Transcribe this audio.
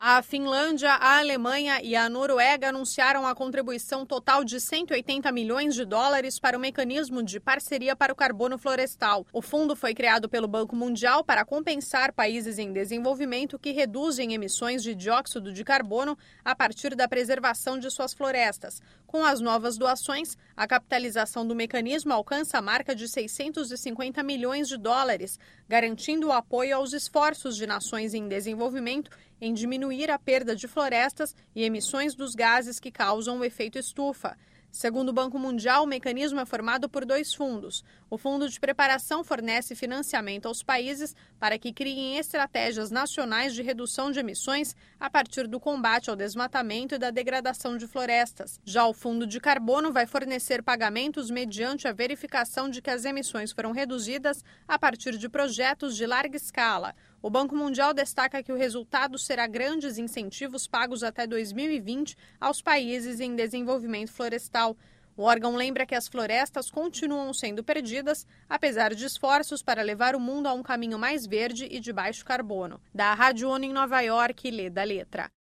A Finlândia, a Alemanha e a Noruega anunciaram a contribuição total de 180 milhões de dólares para o mecanismo de parceria para o carbono florestal. O fundo foi criado pelo Banco Mundial para compensar países em desenvolvimento que reduzem emissões de dióxido de carbono a partir da preservação de suas florestas. Com as novas doações, a capitalização do mecanismo alcança a marca de 650 milhões de dólares, garantindo o apoio aos esforços de nações em desenvolvimento em diminuir a perda de florestas e emissões dos gases que causam o efeito estufa. Segundo o Banco Mundial, o mecanismo é formado por 2 fundos. O Fundo de Preparação fornece financiamento aos países para que criem estratégias nacionais de redução de emissões a partir do combate ao desmatamento e da degradação de florestas. Já o Fundo de Carbono vai fornecer pagamentos mediante a verificação de que as emissões foram reduzidas a partir de projetos de larga escala. O Banco Mundial destaca que o resultado será grandes incentivos pagos até 2020 aos países em desenvolvimento florestal. O órgão lembra que as florestas continuam sendo perdidas, apesar de esforços para levar o mundo a um caminho mais verde e de baixo carbono. Da Rádio ONU em Nova York, Leda Letra.